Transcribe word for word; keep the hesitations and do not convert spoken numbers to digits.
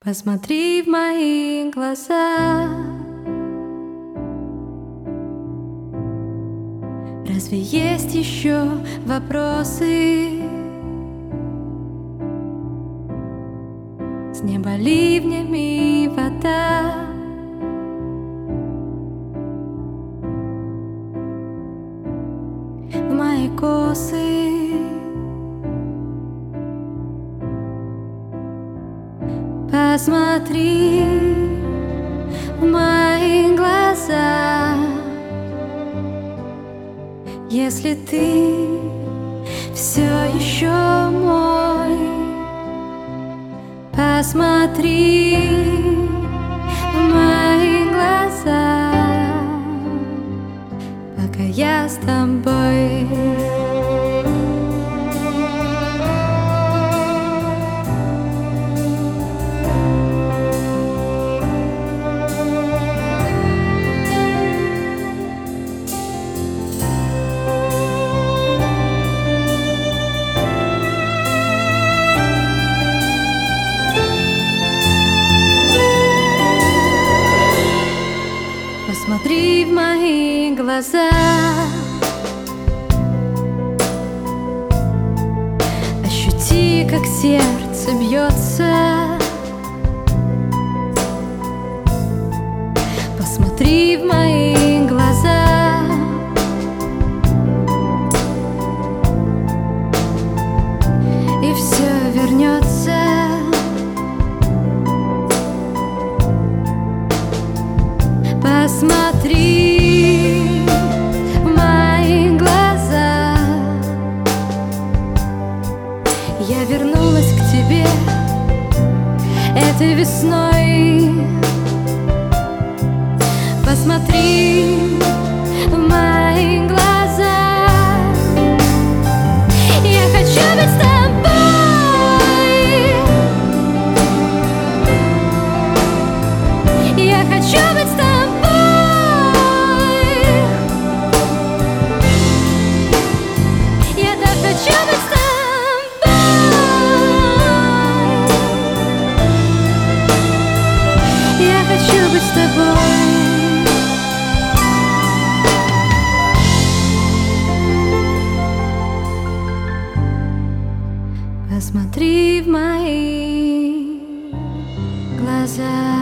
Посмотри в мои глаза. Разве есть еще вопросы? С неба ливнями вода. В мои косы. Посмотри в мои глаза. Если ты все еще мой, посмотри в мои глаза, пока я с тобой. Посмотри в мои глаза. Ощути, как сердце бьется. Посмотри в мои глаза. И все вернется. Посмотри в мои глаза. Я вернулась к тебе этой весной. Посмотри в мои глаза. Я хочу быть с тобой. Я хочу быть с тобой. Быть с тобой. Посмотри в мои глаза.